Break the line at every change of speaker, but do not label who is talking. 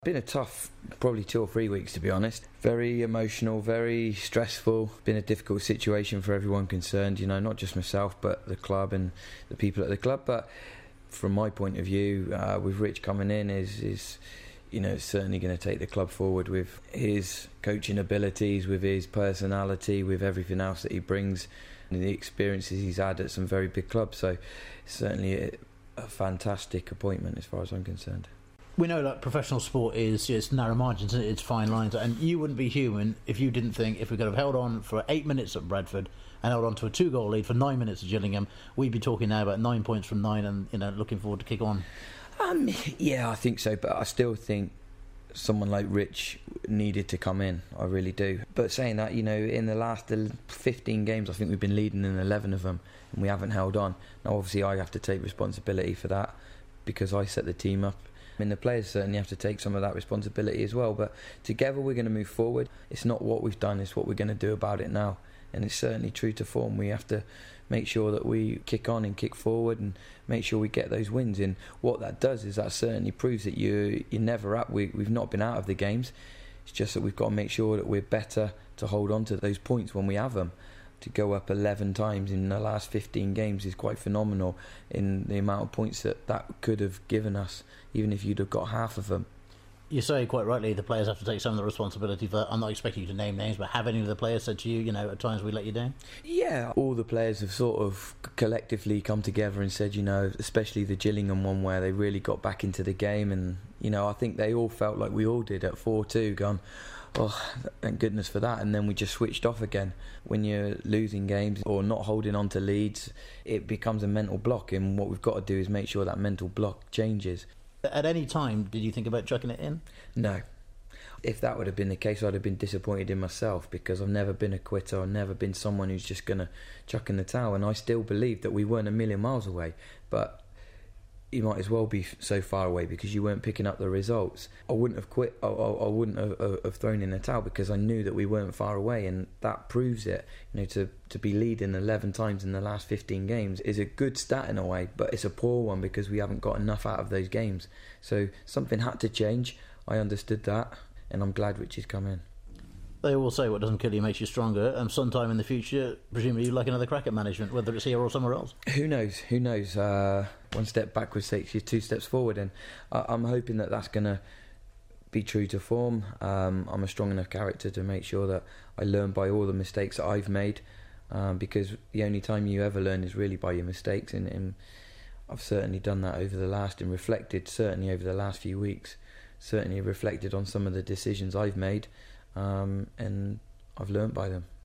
Been a tough, probably 2 or 3 weeks to be honest. Very emotional, very stressful. Been a difficult situation for everyone concerned, not just myself but the club and the people at the club. But from my point of view, with Rich coming in is certainly going to take the club forward with his coaching abilities, with his personality, with everything else that he brings and the experiences he's had at some very big clubs. So certainly a fantastic appointment as far as I'm concerned.
We know that professional sport is just narrow margins, it's fine lines, and you wouldn't be human if you didn't think if we could have held on for 8 minutes at Bradford and held on to a 2-goal lead for 9 minutes at Gillingham, we'd be talking now about 9 points from 9 and looking forward to kick on.
Yeah, I think so, but I still think someone like Rich needed to come in. I really do. But saying that, in the last 15 games, I think we've been leading in 11 of them, and we haven't held on. Now, obviously, I have to take responsibility for that because I set the team up. The players certainly have to take some of that responsibility as well, but together we're going to move forward. It's not what we've done, it's what we're going to do about it now, and it's certainly true to form. We have to make sure that we kick on and kick forward and make sure we get those wins. And what that does is that certainly proves that you're never up. We've not been out of the games. It's just that we've got to make sure that we're better to hold on to those points when we have them. To go up 11 times in the last 15 games is quite phenomenal in the amount of points that could have given us, even if you'd have got half of them.
You say quite rightly the players have to take some of the responsibility for that. I'm not expecting you to name names, but have any of the players said to you, at times we let you down?
Yeah, all the players have sort of collectively come together and said, especially the Gillingham one where they really got back into the game, and I think they all felt like we all did at 4-2, gone, oh, thank goodness for that, and then we just switched off again. When you're losing games or not holding on to leads, it becomes a mental block, and what we've got to do is make sure that mental block changes.
At any time, did you think about chucking it in?
No. If that would have been the case, I'd have been disappointed in myself, because I've never been a quitter. I've never been someone who's just going to chuck in the towel, and I still believe that we weren't a million miles away, but you might as well be so far away because you weren't picking up the results. I wouldn't have quit. I wouldn't have thrown in the towel because I knew that we weren't far away, and that proves it. To be leading 11 times in the last 15 games is a good stat in a way, but it's a poor one because we haven't got enough out of those games. So something had to change. I understood that, and I'm glad Rich has come in.
They all say what doesn't kill you makes you stronger, and sometime in the future, presumably you'd like another crack at management, whether it's here or somewhere else.
Who knows? One step backwards takes you 2 steps forward, and I'm hoping that that's going to be true to form. I'm a strong enough character to make sure that I learn by all the mistakes that I've made, because the only time you ever learn is really by your mistakes, and I've certainly done that over the last, and reflected certainly over the last few weeks, certainly reflected on some of the decisions I've made, and I've learnt by them.